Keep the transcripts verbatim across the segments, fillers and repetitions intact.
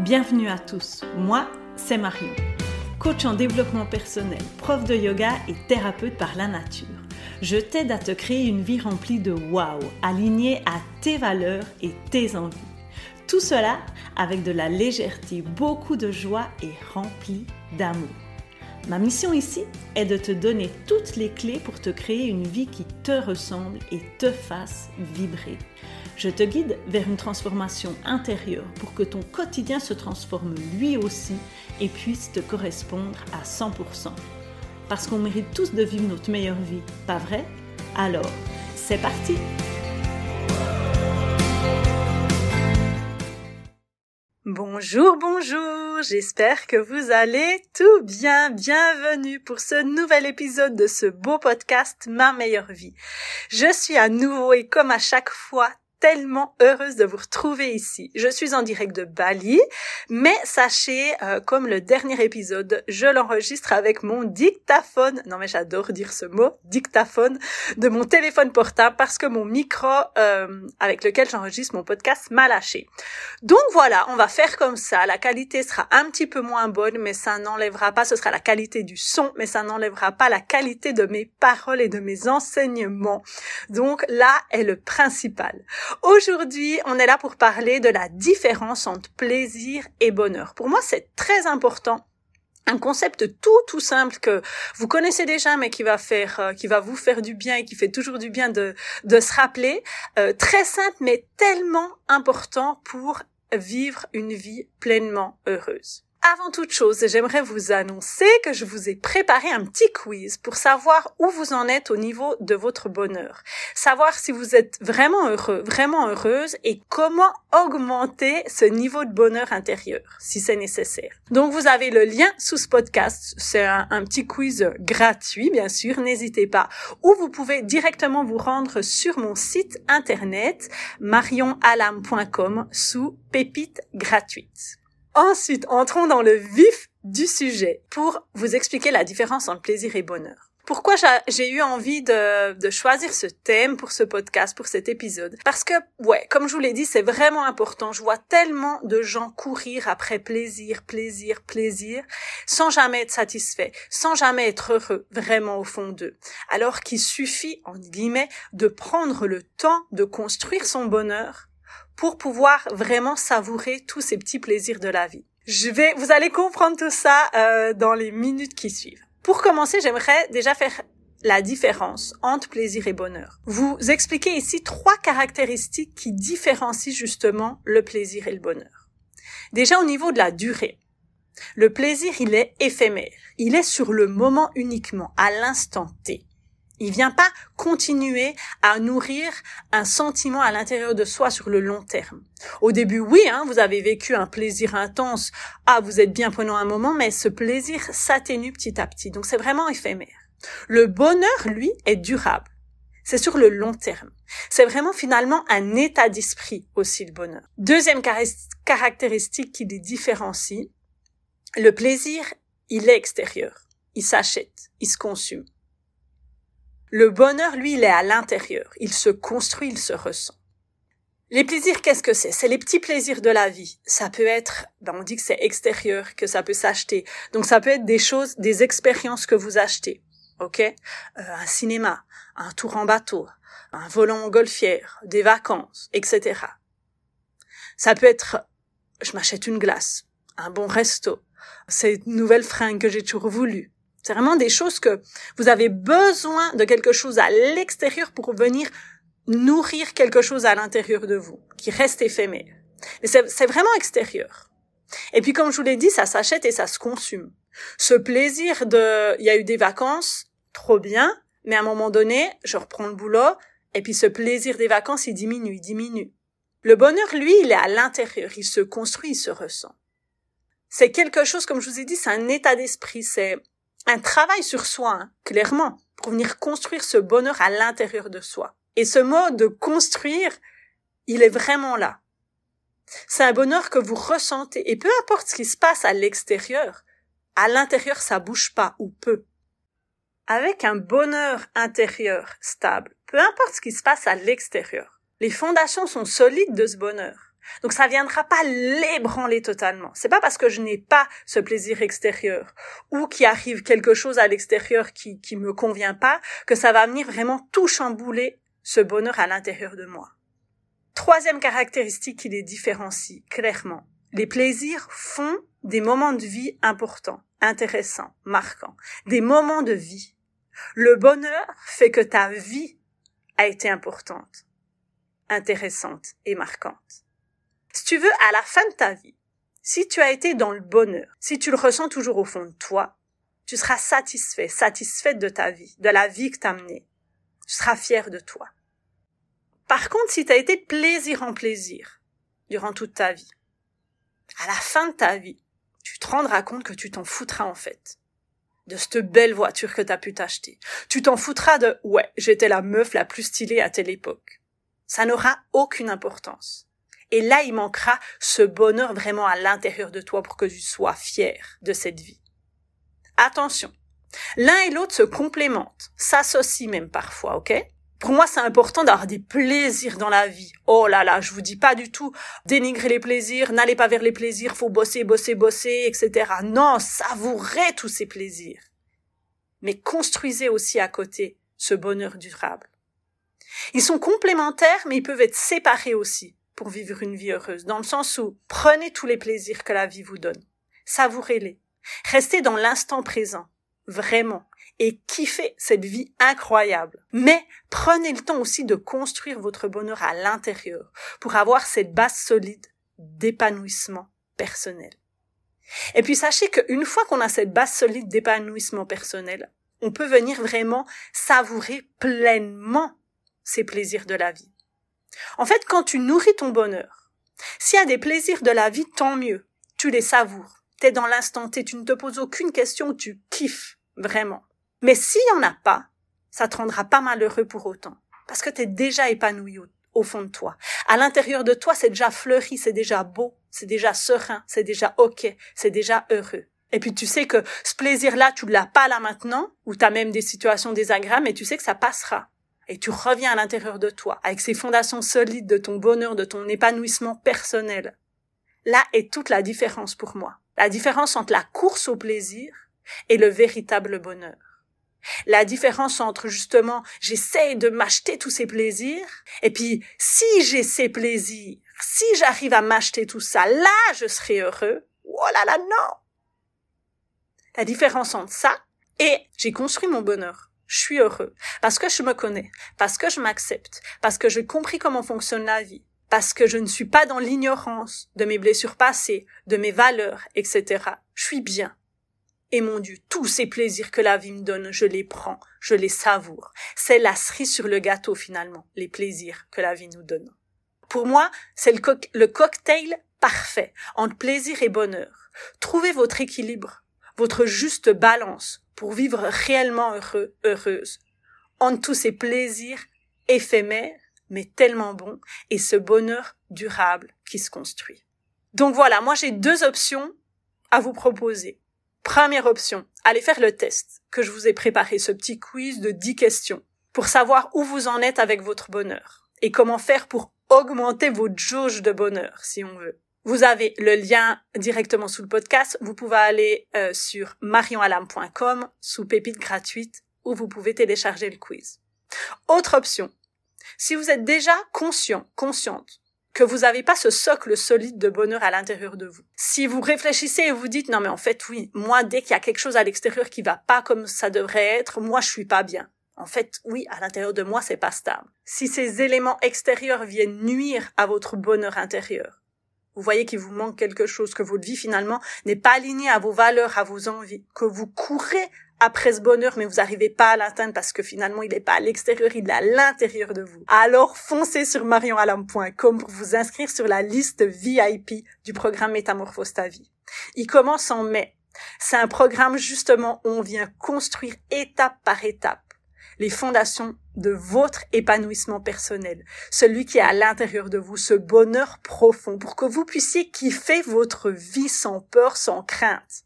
Bienvenue à tous, moi c'est Marion, coach en développement personnel, prof de yoga et thérapeute par la nature. Je t'aide à te créer une vie remplie de waouh, alignée à tes valeurs et tes envies. Tout cela avec de la légèreté, beaucoup de joie et remplie d'amour. Ma mission ici est de te donner toutes les clés pour te créer une vie qui te ressemble et te fasse vibrer. Je te guide vers une transformation intérieure pour que ton quotidien se transforme lui aussi et puisse te correspondre à cent pour cent. Parce qu'on mérite tous de vivre notre meilleure vie, pas vrai? Alors, c'est parti! Bonjour, bonjour, j'espère que vous allez tout bien. Bienvenue pour ce nouvel épisode de ce beau podcast Ma meilleure vie. Je suis à nouveau et comme à chaque fois, tellement heureuse de vous retrouver ici. Je suis en direct de Bali, mais sachez, euh, comme le dernier épisode, je l'enregistre avec mon dictaphone, non mais j'adore dire ce mot, dictaphone, de mon téléphone portable parce que mon micro euh, avec lequel j'enregistre mon podcast m'a lâché. Donc voilà, on va faire comme ça, la qualité sera un petit peu moins bonne, mais ça n'enlèvera pas, ce sera la qualité du son, mais ça n'enlèvera pas la qualité de mes paroles et de mes enseignements. Donc là est le principal. Aujourd'hui, on est là pour parler de la différence entre plaisir et bonheur. Pour moi, c'est très important. Un concept tout tout simple que vous connaissez déjà, mais qui va faire, euh, qui va vous faire du bien et qui fait toujours du bien de de se rappeler. Euh, très simple, mais tellement important pour vivre une vie pleinement heureuse. Avant toute chose, j'aimerais vous annoncer que je vous ai préparé un petit quiz pour savoir où vous en êtes au niveau de votre bonheur. Savoir si vous êtes vraiment heureux, vraiment heureuse et comment augmenter ce niveau de bonheur intérieur, si c'est nécessaire. Donc vous avez le lien sous ce podcast. C'est un, un petit quiz gratuit, bien sûr, n'hésitez pas. Ou vous pouvez directement vous rendre sur mon site internet marion alam point com sous pépites gratuites. Ensuite, entrons dans le vif du sujet pour vous expliquer la différence entre plaisir et bonheur. Pourquoi j'ai eu envie de, de choisir ce thème pour ce podcast, pour cet épisode? Parce que, ouais, comme je vous l'ai dit, c'est vraiment important. Je vois tellement de gens courir après plaisir, plaisir, plaisir, sans jamais être satisfaits, sans jamais être heureux, vraiment au fond d'eux. Alors qu'il suffit, en guillemets, de prendre le temps de construire son bonheur pour pouvoir vraiment savourer tous ces petits plaisirs de la vie. Je vais, vous allez comprendre tout ça euh, dans les minutes qui suivent. Pour commencer, j'aimerais déjà faire la différence entre plaisir et bonheur. Vous expliquer ici trois caractéristiques qui différencient justement le plaisir et le bonheur. Déjà au niveau de la durée. Le plaisir, il est éphémère. Il est sur le moment uniquement, à l'instant T. Il vient pas continuer à nourrir un sentiment à l'intérieur de soi sur le long terme. Au début, oui, hein, vous avez vécu un plaisir intense. Ah, vous êtes bien pendant un moment, mais ce plaisir s'atténue petit à petit. Donc, c'est vraiment éphémère. Le bonheur, lui, est durable. C'est sur le long terme. C'est vraiment finalement un état d'esprit aussi, le bonheur. Deuxième caractéristique qui les différencie, le plaisir, il est extérieur. Il s'achète, il se consume. Le bonheur, lui, il est à l'intérieur. Il se construit, il se ressent. Les plaisirs, qu'est-ce que c'est? C'est les petits plaisirs de la vie. Ça peut être, ben on dit que c'est extérieur, que ça peut s'acheter. Donc ça peut être des choses, des expériences que vous achetez. Ok? Euh, un cinéma, un tour en bateau, un vol en montgolfière, des vacances, et cetera. Ça peut être, je m'achète une glace, un bon resto, cette nouvelle fringue que j'ai toujours voulu. C'est vraiment des choses que vous avez besoin de quelque chose à l'extérieur pour venir nourrir quelque chose à l'intérieur de vous, qui reste éphémère. Mais c'est, c'est vraiment extérieur. Et puis, comme je vous l'ai dit, ça s'achète et ça se consume. Ce plaisir de, il y a eu des vacances, trop bien, mais à un moment donné, je reprends le boulot, et puis ce plaisir des vacances, il diminue, il diminue. Le bonheur, lui, il est à l'intérieur, il se construit, il se ressent. C'est quelque chose, comme je vous ai dit, c'est un état d'esprit, c'est un travail sur soi, hein, clairement, pour venir construire ce bonheur à l'intérieur de soi. Et ce mot de construire, il est vraiment là. C'est un bonheur que vous ressentez. Et peu importe ce qui se passe à l'extérieur, à l'intérieur, ça bouge pas ou peu. Avec un bonheur intérieur stable, peu importe ce qui se passe à l'extérieur, les fondations sont solides de ce bonheur. Donc ça viendra pas l'ébranler totalement. C'est pas parce que je n'ai pas ce plaisir extérieur ou qu'il arrive quelque chose à l'extérieur qui qui me convient pas que ça va venir vraiment tout chambouler ce bonheur à l'intérieur de moi. Troisième caractéristique qui les différencie clairement. Les plaisirs font des moments de vie importants, intéressants, marquants, des moments de vie. Le bonheur fait que ta vie a été importante, intéressante et marquante. Si tu veux, à la fin de ta vie, si tu as été dans le bonheur, si tu le ressens toujours au fond de toi, tu seras satisfait, satisfaite de ta vie, de la vie que tu as menée. Tu seras fier de toi. Par contre, si tu as été de plaisir en plaisir durant toute ta vie, à la fin de ta vie, tu te rendras compte que tu t'en foutras en fait de cette belle voiture que tu as pu t'acheter. Tu t'en foutras de « ouais, j'étais la meuf la plus stylée à telle époque ». Ça n'aura aucune importance. Et là, il manquera ce bonheur vraiment à l'intérieur de toi pour que tu sois fier de cette vie. Attention, l'un et l'autre se complémentent, s'associent même parfois, ok ? Pour moi, c'est important d'avoir des plaisirs dans la vie. Oh là là, je vous dis pas du tout dénigrer les plaisirs, n'allez pas vers les plaisirs, faut bosser, bosser, bosser, et cetera. Non, savourez tous ces plaisirs. Mais construisez aussi à côté ce bonheur durable. Ils sont complémentaires, mais ils peuvent être séparés aussi pour vivre une vie heureuse, dans le sens où prenez tous les plaisirs que la vie vous donne, savourez-les, restez dans l'instant présent, vraiment, et kiffez cette vie incroyable. Mais prenez le temps aussi de construire votre bonheur à l'intérieur pour avoir cette base solide d'épanouissement personnel. Et puis sachez qu'une fois qu'on a cette base solide d'épanouissement personnel, on peut venir vraiment savourer pleinement ces plaisirs de la vie. En fait, quand tu nourris ton bonheur, s'il y a des plaisirs de la vie, tant mieux. Tu les savoures. T'es dans l'instant T, tu ne te poses aucune question, tu kiffes vraiment. Mais s'il y en a pas, ça te rendra pas malheureux pour autant. Parce que t'es déjà épanoui au, au fond de toi. À l'intérieur de toi, c'est déjà fleuri, c'est déjà beau, c'est déjà serein, c'est déjà ok, c'est déjà heureux. Et puis tu sais que ce plaisir-là, tu l'as pas là maintenant, ou t'as même des situations désagréables, mais tu sais que ça passera. Et tu reviens à l'intérieur de toi, avec ces fondations solides de ton bonheur, de ton épanouissement personnel. Là est toute la différence pour moi. La différence entre la course au plaisir et le véritable bonheur. La différence entre justement, j'essaye de m'acheter tous ces plaisirs, et puis si j'ai ces plaisirs, si j'arrive à m'acheter tout ça, là je serai heureux. Oh là là, non! La différence entre ça et j'ai construit mon bonheur. Je suis heureux parce que je me connais, parce que je m'accepte, parce que j'ai compris comment fonctionne la vie, parce que je ne suis pas dans l'ignorance de mes blessures passées, de mes valeurs, et cetera. Je suis bien. Et mon Dieu, tous ces plaisirs que la vie me donne, je les prends, je les savoure. C'est la cerise sur le gâteau finalement, les plaisirs que la vie nous donne. Pour moi, c'est le, co- le cocktail parfait entre plaisir et bonheur. Trouvez votre équilibre, votre juste balance pour vivre réellement heureux, heureuse, entre tous ces plaisirs éphémères, mais tellement bons, et ce bonheur durable qui se construit. Donc voilà, moi j'ai deux options à vous proposer. Première option, allez faire le test que je vous ai préparé, ce petit quiz de dix questions, pour savoir où vous en êtes avec votre bonheur, et comment faire pour augmenter votre jauge de bonheur, si on veut. Vous avez le lien directement sous le podcast. Vous pouvez aller euh, sur marion alam point com sous pépite gratuite où vous pouvez télécharger le quiz. Autre option. Si vous êtes déjà conscient, consciente que vous n'avez pas ce socle solide de bonheur à l'intérieur de vous. Si vous réfléchissez et vous dites non mais en fait oui, moi dès qu'il y a quelque chose à l'extérieur qui va pas comme ça devrait être, moi je suis pas bien. En fait, oui, à l'intérieur de moi c'est pas stable. Si ces éléments extérieurs viennent nuire à votre bonheur intérieur, vous voyez qu'il vous manque quelque chose, que votre vie finalement n'est pas alignée à vos valeurs, à vos envies, que vous courez après ce bonheur mais vous n'arrivez pas à l'atteindre parce que finalement il n'est pas à l'extérieur, il est à l'intérieur de vous. Alors foncez sur marion alam point com pour vous inscrire sur la liste V I P du programme Métamorphose ta vie. Il commence en mai. C'est un programme justement où on vient construire étape par étape les fondations de votre épanouissement personnel, celui qui est à l'intérieur de vous, ce bonheur profond, pour que vous puissiez kiffer votre vie sans peur, sans crainte.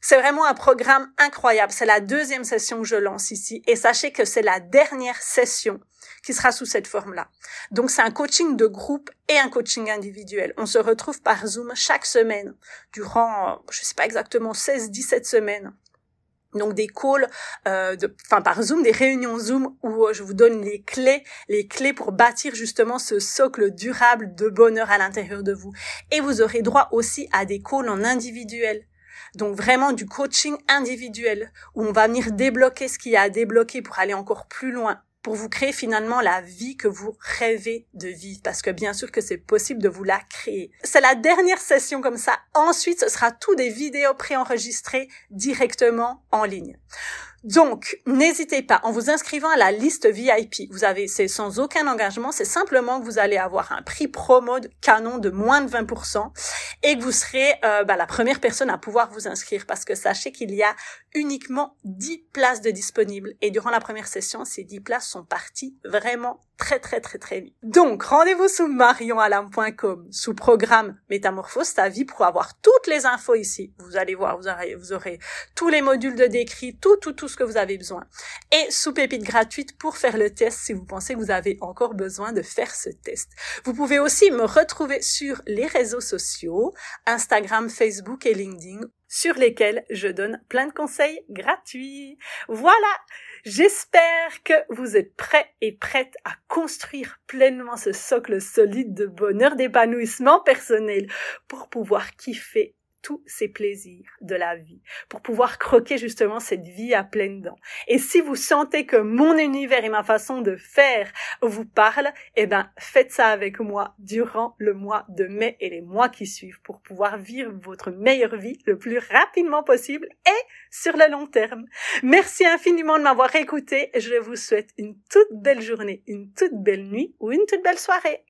C'est vraiment un programme incroyable. C'est la deuxième session que je lance ici. Et sachez que c'est la dernière session qui sera sous cette forme-là. Donc, c'est un coaching de groupe et un coaching individuel. On se retrouve par Zoom chaque semaine durant, je sais pas exactement, seize dix-sept semaines. Donc des calls, euh, de, enfin par Zoom, des réunions Zoom où je vous donne les clés, les clés pour bâtir justement ce socle durable de bonheur à l'intérieur de vous. Et vous aurez droit aussi à des calls en individuel. Donc vraiment du coaching individuel où on va venir débloquer ce qu'il y a à débloquer pour aller encore plus loin, pour vous créer finalement la vie que vous rêvez de vivre, parce que bien sûr que c'est possible de vous la créer. C'est la dernière session comme ça. Ensuite, ce sera tout des vidéos préenregistrées directement en ligne. Donc, n'hésitez pas, en vous inscrivant à la liste V I P, vous avez, c'est sans aucun engagement, c'est simplement que vous allez avoir un prix promo de canon de moins de vingt pour cent et que vous serez euh, bah, la première personne à pouvoir vous inscrire, parce que sachez qu'il y a uniquement dix places de disponibles et durant la première session, ces dix places sont parties vraiment très très très très vite. Donc, rendez-vous sous marion alam point com, sous programme Métamorphose ta vie, pour avoir toutes les infos ici. Vous allez voir, vous aurez, vous aurez tous les modules de décrit, tout, tout, tout ce que vous avez besoin. Et sous pépite gratuite pour faire le test si vous pensez que vous avez encore besoin de faire ce test. Vous pouvez aussi me retrouver sur les réseaux sociaux, Instagram, Facebook et LinkedIn, sur lesquels je donne plein de conseils gratuits. Voilà! J'espère que vous êtes prêts et prêtes à construire pleinement ce socle solide de bonheur, d'épanouissement personnel pour pouvoir kiffer tous ces plaisirs de la vie, pour pouvoir croquer justement cette vie à pleines dents. Et si vous sentez que mon univers et ma façon de faire vous parlent, eh ben, faites ça avec moi durant le mois de mai et les mois qui suivent pour pouvoir vivre votre meilleure vie le plus rapidement possible et sur le long terme. Merci infiniment de m'avoir écouté. Je vous souhaite une toute belle journée, une toute belle nuit ou une toute belle soirée.